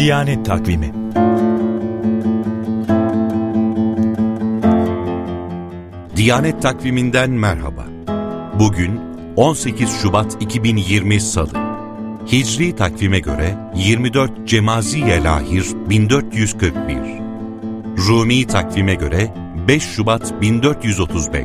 Diyanet Takvimi. Diyanet Takvimi'nden merhaba. Bugün 18 Şubat 2020 Salı. Hicri takvime göre 24 Cemaziye Lahir 1441. Rumi takvime göre 5 Şubat 1435.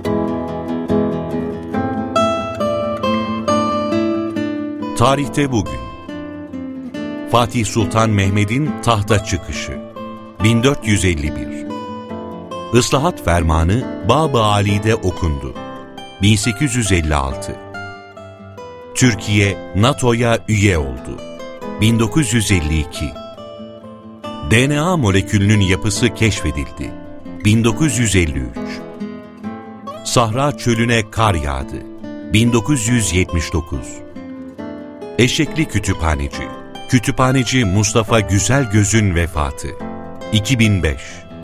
Tarihte bugün Fatih Sultan Mehmed'in tahta çıkışı 1451. Islahat Fermanı Bab-ı Ali'de okundu 1856. Türkiye NATO'ya üye oldu 1952. DNA molekülünün yapısı keşfedildi 1953. Sahra çölüne kar yağdı 1979. Eşekli Kütüphaneci Mustafa Güzelgöz'ün vefatı 2005.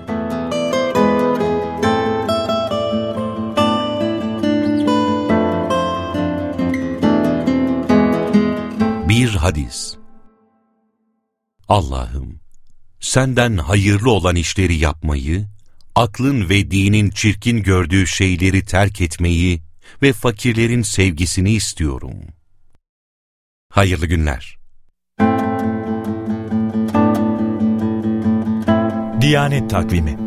Bir hadis. Allah'ım, senden hayırlı olan işleri yapmayı, aklın ve dinin çirkin gördüğü şeyleri terk etmeyi ve fakirlerin sevgisini istiyorum. Hayırlı günler. Diyanet Takvimi.